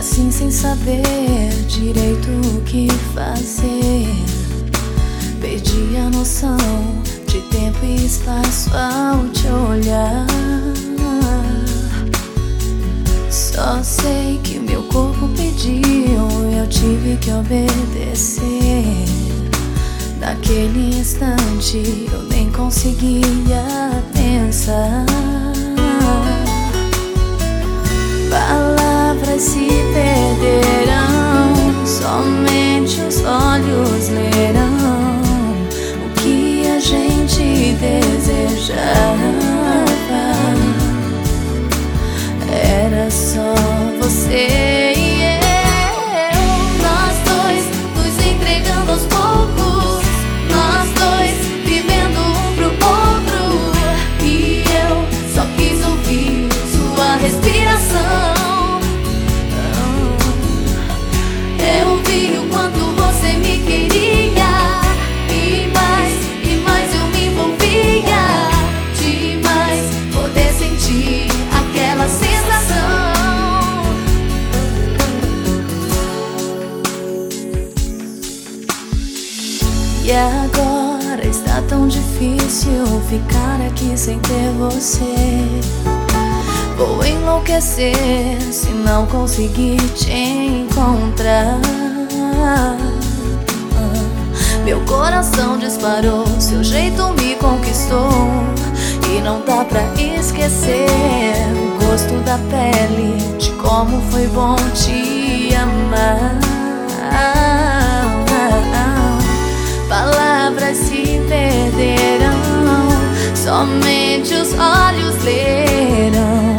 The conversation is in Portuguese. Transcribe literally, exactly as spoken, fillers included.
assim sem saber direito o que fazer. Perdi a noção de tempo e espaço ao te olhar. Só sei que meu corpo pediu e eu tive que obedecer. Naquele instante eu nem conseguia pensar. Palavras se perderão, somente os olhos lerão o que a gente desejava. Era só você e eu, nós dois nos entregando aos poucos, nós dois vivendo um pro outro. E eu só quis ouvir sua respiração. Eu vi o quanto você me queria, e mais, e mais eu me envolvia. Demais poder sentir aquela sensação. E agora está tão difícil ficar aqui sem ter você. Vou enlouquecer se não conseguir te encontrar. Meu coração disparou, seu jeito me conquistou, e não dá pra esquecer o gosto da pele, de como foi bom te amar. Palavras se perderão, somente os olhos lerão